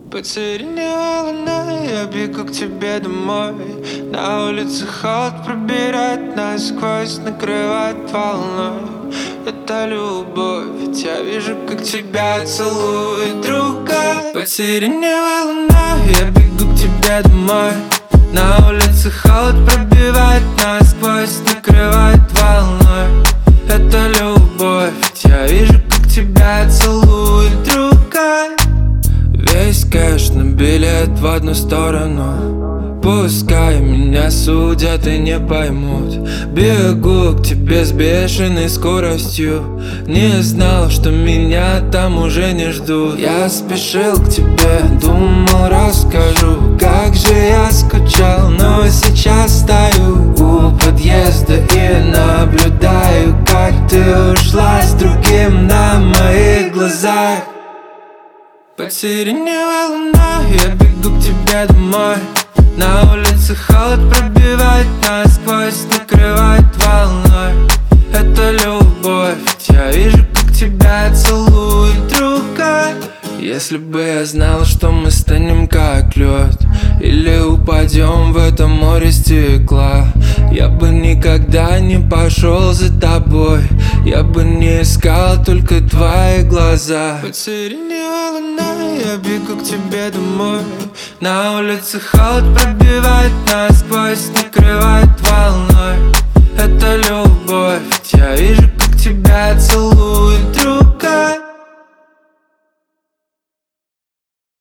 Под сиреневой луной я бегу к тебе домой. На улице холод пробирает насквозь, накрывает волной. Это любовь, ведь я вижу, как тебя целует другая. Под сиреневой луной я бегу к тебе домой. На улице холод пробивает насквозь, накрывает волной. Это любовь, ведь я вижу, как тебя целует другая. Весь кэш на билет в одну сторону. Пускай меня судят и не поймут. Бегу к тебе с бешеной скоростью. Не знал, что меня там уже не ждут. Я спешил к тебе, думал, расскажу, как же я скучал. Но сейчас стою у подъезда и наблюдаю, как ты ушла с другим на моих глазах. Под сиреневой луной я бегу к тебе домой. На улице холод пробивает насквозь, накрывает волной. Это любовь, ведь я вижу, как тебя целует другая. Если бы я знал, что мы станем как лед, или упадем в это море стекла, я бы никогда не пошел за тобой. Я бы не искал только твои глаза. Под сиреневой луной я бегу к тебе домой. На улице холод пробивает